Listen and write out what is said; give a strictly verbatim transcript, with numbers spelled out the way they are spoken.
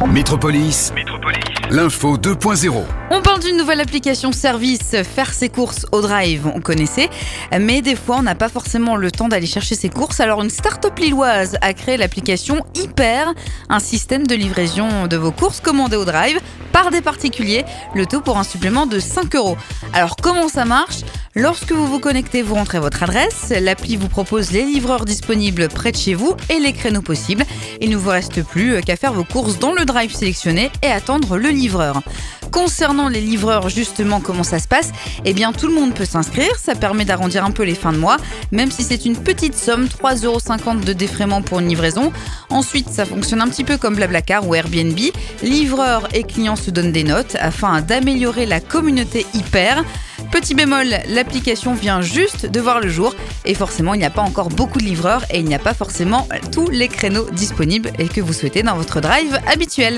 Métropolis, Métropolis, l'info deux point zéro. On parle d'une nouvelle application service, faire ses courses au drive, on connaissait, mais des fois on n'a pas forcément le temps d'aller chercher ses courses. Alors une start-up lilloise a créé l'application Hyper, un système de livraison de vos courses commandées au drive par des particuliers, le tout pour un supplément de cinq euros. Alors comment ça marche ? Lorsque vous vous connectez, vous rentrez votre adresse, l'appli vous propose les livreurs disponibles près de chez vous et les créneaux possibles. Il ne vous reste plus qu'à faire vos courses dans le drive sélectionné et attendre le livreur. Concernant les livreurs, justement, comment ça se passe ? Eh bien, tout le monde peut s'inscrire, ça permet d'arrondir un peu les fins de mois, même si c'est une petite somme, trois euros cinquante de défraiement pour une livraison. Ensuite, ça fonctionne un petit peu comme Blablacar ou Airbnb. Livreurs et clients se donnent des notes afin d'améliorer la communauté Hyper. Petit bémol, l'application vient juste de voir le jour et forcément il n'y a pas encore beaucoup de livreurs et il n'y a pas forcément tous les créneaux disponibles et que vous souhaitez dans votre drive habituel.